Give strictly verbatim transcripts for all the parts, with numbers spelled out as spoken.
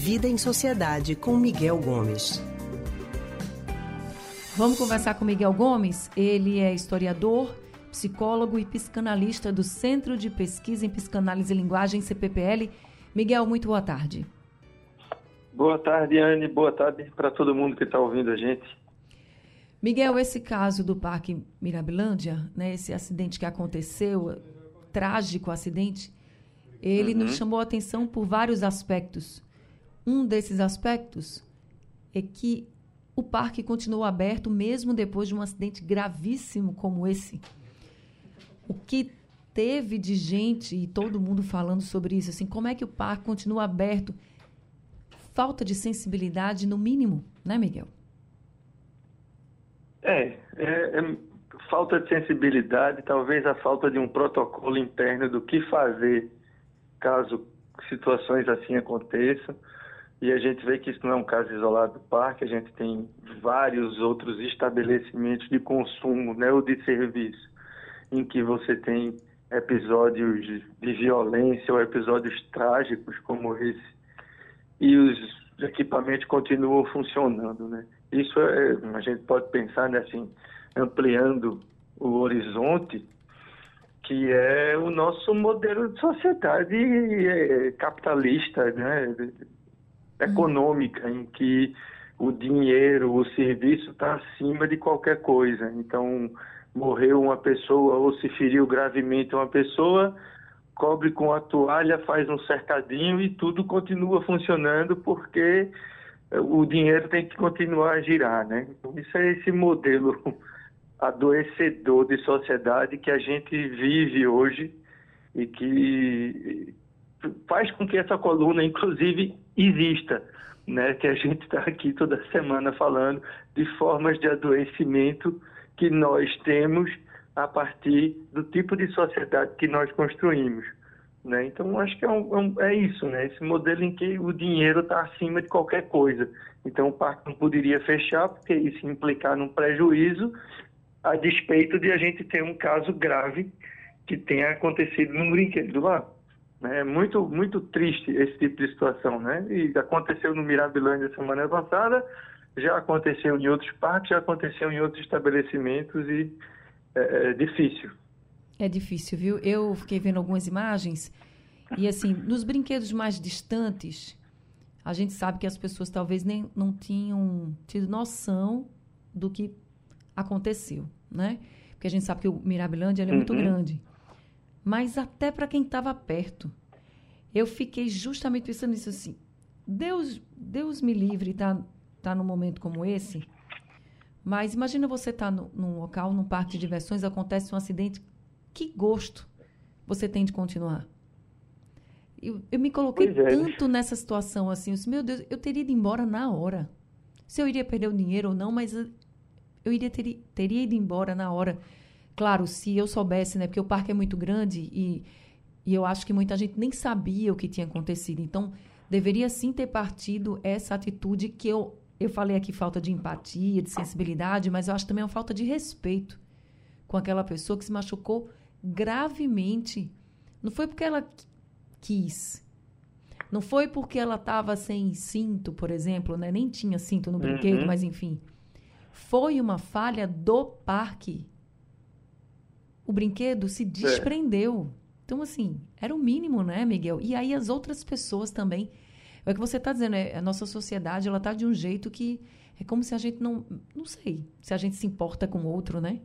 Vida em Sociedade com Miguel Gomes. Vamos conversar com Miguel Gomes. Ele é historiador, psicólogo e psicanalista do Centro de Pesquisa em Psicanálise e Linguagem, C P P L. Miguel, muito boa tarde. Boa tarde, Anne. Boa tarde para todo mundo que está ouvindo a gente. Miguel, esse caso do Parque Mirabilândia, né, esse acidente que aconteceu, trágico acidente, ele uhum. nos chamou a atenção por vários aspectos. Um desses aspectos é que o parque continuou aberto mesmo depois de um acidente gravíssimo como esse. O que teve de gente e todo mundo falando sobre isso, assim, como é que o parque continua aberto? Falta de sensibilidade no mínimo, né, Miguel? É, é, é falta de sensibilidade, talvez a falta de um protocolo interno do que fazer caso situações assim aconteçam. E a gente vê que isso não é um caso isolado do parque, a gente tem vários outros estabelecimentos de consumo, né, ou de serviço, em que você tem episódios de violência ou episódios trágicos como esse, e os equipamentos continuam funcionando, né? Isso é, a gente pode pensar, né, assim, ampliando o horizonte, que é o nosso modelo de sociedade é, capitalista, né, econômica, em que o dinheiro, o serviço está acima de qualquer coisa. Então, morreu uma pessoa ou se feriu gravemente uma pessoa, cobre com a toalha, faz um cercadinho e tudo continua funcionando porque o dinheiro tem que continuar a girar, né? Então, isso é esse modelo adoecedor de sociedade que a gente vive hoje e que faz com que essa coluna, inclusive, exista, né? Que a gente está aqui toda semana falando de formas de adoecimento que nós temos a partir do tipo de sociedade que nós construímos, né? Então, acho que é, um, é isso, né? Esse modelo em que o dinheiro está acima de qualquer coisa. Então, o parque não poderia fechar, porque isso ia implicar num prejuízo, a despeito de a gente ter um caso grave que tenha acontecido num brinquedo lá. É muito, muito triste esse tipo de situação, né? E aconteceu no Mirabilândia semana passada, já aconteceu em outros parques, já aconteceu em outros estabelecimentos e é, é difícil. É difícil, viu? Eu fiquei vendo algumas imagens e, assim, nos brinquedos mais distantes, a gente sabe que as pessoas talvez nem não tinham tido noção do que aconteceu, né? Porque a gente sabe que o Mirabilândia ele é muito uhum. grande. Mas até para quem estava perto, eu fiquei justamente pensando nisso assim, Deus, Deus me livre, tá, tá num momento como esse, mas imagina você estar tá num local, num parque de diversões, acontece um acidente, que gosto você tem de continuar? Eu, eu me coloquei é. tanto nessa situação assim, eu disse, meu Deus, eu teria ido embora na hora. Se eu iria perder o dinheiro ou não, mas eu iria ter, teria ido embora na hora. Claro, se eu soubesse, né? Porque o parque é muito grande e, e eu acho que muita gente nem sabia o que tinha acontecido. Então, deveria sim ter partido essa atitude que eu, eu falei aqui, falta de empatia, de sensibilidade, mas eu acho também uma falta de respeito com aquela pessoa que se machucou gravemente. Não foi porque ela quis. Não foi porque ela estava sem cinto, por exemplo, né? Nem tinha cinto no brinquedo, uhum. mas enfim. Foi uma falha do parque. O brinquedo se desprendeu. É. Então, assim, era o mínimo, né, Miguel? E aí as outras pessoas também. É o que você está dizendo, é, a nossa sociedade, ela está de um jeito que é como se a gente não... Não sei, se a gente se importa com o outro, né?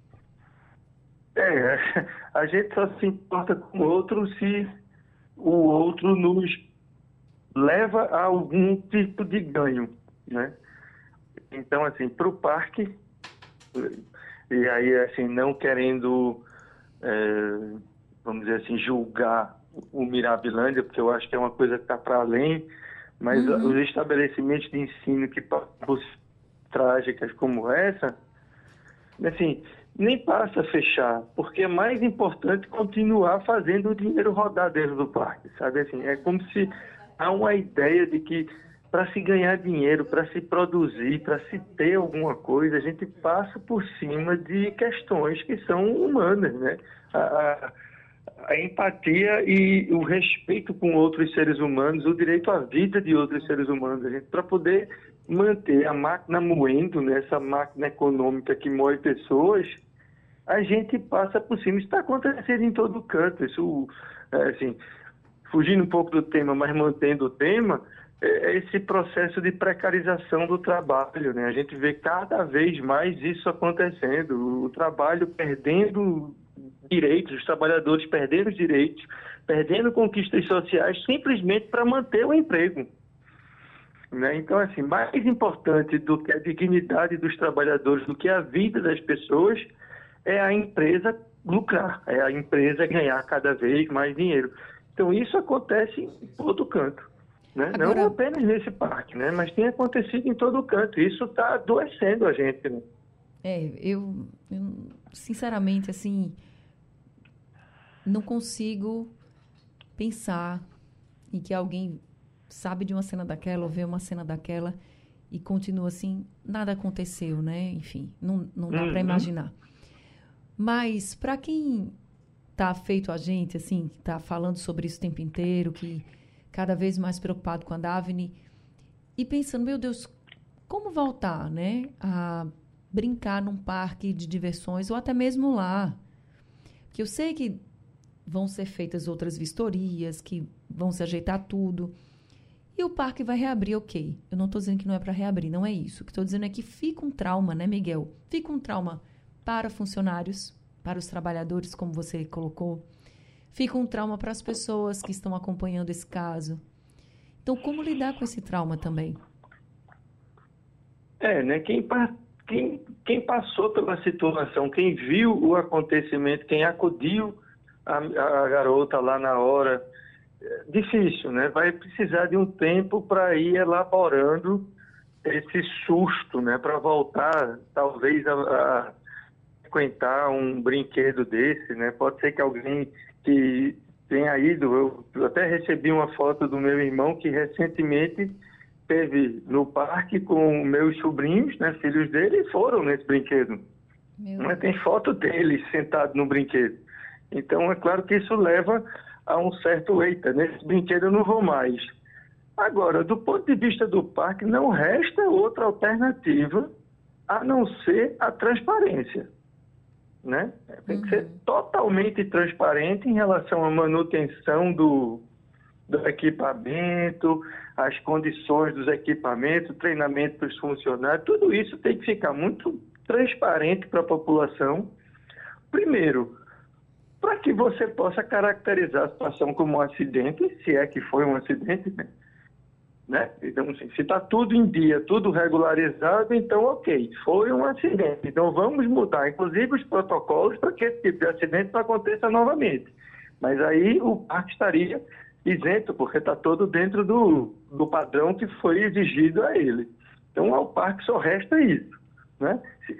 É, a gente só se importa com o outro se o outro nos leva a algum tipo de ganho, né? Então, assim, para o parque... E aí, assim, não querendo, é, vamos dizer assim, julgar o Mirabilândia, porque eu acho que é uma coisa que está para além, mas uhum. os estabelecimentos de ensino que passam por trágicas como essa, assim, nem passa a fechar, porque é mais importante continuar fazendo o dinheiro rodar dentro do parque, sabe? Assim, é como se há uma ideia de que para se ganhar dinheiro, para se produzir, para se ter alguma coisa, a gente passa por cima de questões que são humanas, né? A, a, a empatia e o respeito com outros seres humanos, o direito à vida de outros seres humanos, para poder manter a máquina moendo, né, essa máquina econômica que moe pessoas, a gente passa por cima. Isso está acontecendo em todo canto. Isso, é, assim, fugindo um pouco do tema, mas mantendo o tema, é esse processo de precarização do trabalho, né? A gente vê cada vez mais isso acontecendo, o trabalho perdendo direitos, os trabalhadores perdendo direitos, perdendo conquistas sociais simplesmente para manter o emprego. Né? Então, assim, mais importante do que a dignidade dos trabalhadores, do que a vida das pessoas, é a empresa lucrar, é a empresa ganhar cada vez mais dinheiro. Então, isso acontece em todo canto. Né? Agora... Não apenas nesse parque, né? Mas tem acontecido em todo canto. Isso está adoecendo a gente. Né? É, eu, eu, sinceramente, assim, não consigo pensar em que alguém sabe de uma cena daquela ou vê uma cena daquela e continua assim, nada aconteceu, né? Enfim, não, não dá uhum. para imaginar. Mas, para quem está feito a gente, assim, que está falando sobre isso o tempo inteiro, que cada vez mais preocupado com a Daphne e pensando, meu Deus, como voltar, né, a brincar num parque de diversões ou até mesmo lá? Porque eu sei que vão ser feitas outras vistorias, que vão se ajeitar tudo. E o parque vai reabrir, ok. Eu não estou dizendo que não é para reabrir, não é isso. O que estou dizendo é que fica um trauma, né, Miguel? Fica um trauma para funcionários, para os trabalhadores, como você colocou. Fica um trauma para as pessoas que estão acompanhando esse caso. Então, como lidar com esse trauma também? É, né? Quem, quem, quem passou pela situação, quem viu o acontecimento, quem acudiu a, a garota lá na hora, é difícil, né? Vai precisar de um tempo para ir elaborando esse susto, né? Para voltar, talvez, a, a frequentar um brinquedo desse, né? Pode ser que alguém que tenha ido, eu até recebi uma foto do meu irmão que recentemente esteve no parque com meus sobrinhos, né, filhos dele, e foram nesse brinquedo. Mas tem foto deles sentados no brinquedo. Então, é claro que isso leva a um certo eita, nesse brinquedo eu não vou mais. Agora, do ponto de vista do parque, não resta outra alternativa a não ser a transparência. Né? Tem que ser totalmente transparente em relação à manutenção do, do equipamento, as condições dos equipamentos, treinamento para os funcionários, tudo isso tem que ficar muito transparente para a população. Primeiro, para que você possa caracterizar a situação como um acidente, se é que foi um acidente, né? Né? Então, assim, se está tudo em dia, tudo regularizado, então, ok, foi um acidente. Então, vamos mudar, inclusive, os protocolos para que esse tipo de acidente não aconteça novamente. Mas aí o parque estaria isento, porque está todo dentro do, do padrão que foi exigido a ele. Então, ao parque só resta isso. Né?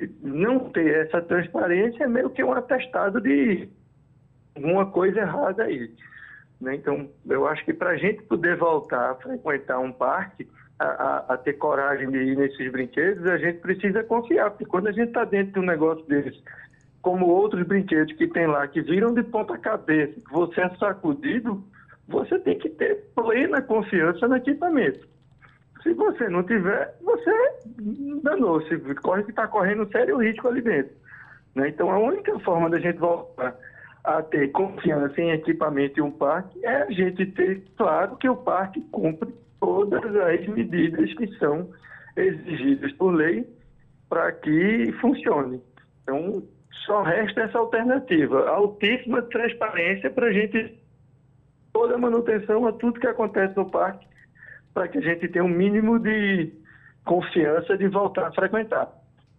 Não ter essa transparência é meio que um atestado de alguma coisa errada aí. Então, eu acho que para a gente poder voltar a frequentar um parque, a, a, a ter coragem de ir nesses brinquedos, a gente precisa confiar, porque quando a gente está dentro de um negócio desse, como outros brinquedos que tem lá, que viram de ponta cabeça, que você é sacudido, você tem que ter plena confiança no equipamento. Se você não tiver, você danou, se corre que está correndo um sério risco ali dentro. Né? Então, a única forma da gente voltar a ter confiança em equipamento e um parque é a gente ter claro que o parque cumpre todas as medidas que são exigidas por lei para que funcione. Então, só resta essa alternativa, altíssima transparência para a gente toda a manutenção a tudo que acontece no parque, para que a gente tenha um mínimo de confiança de voltar a frequentar.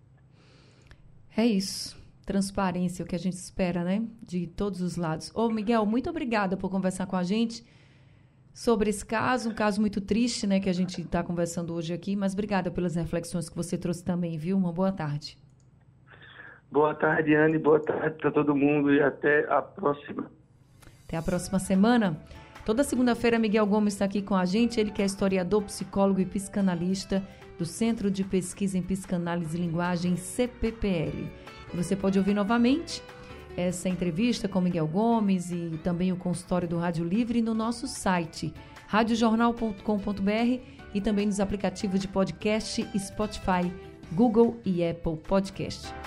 É isso. Transparência, o que a gente espera, né? De todos os lados. Ô, Miguel, muito obrigada por conversar com a gente sobre esse caso, um caso muito triste, né? Que a gente está conversando hoje aqui, mas obrigada pelas reflexões que você trouxe também, viu? Uma boa tarde. Boa tarde, Anne. Boa tarde para todo mundo e até a próxima. Até a próxima semana. Toda segunda-feira, Miguel Gomes está aqui com a gente. Ele que é historiador, psicólogo e psicanalista do Centro de Pesquisa em Psicanálise e Linguagem, C P P L. Você pode ouvir novamente essa entrevista com Miguel Gomes e também o consultório do Rádio Livre no nosso site, rádio jornal ponto com ponto b r, e também nos aplicativos de podcast Spotify, Google e Apple Podcast.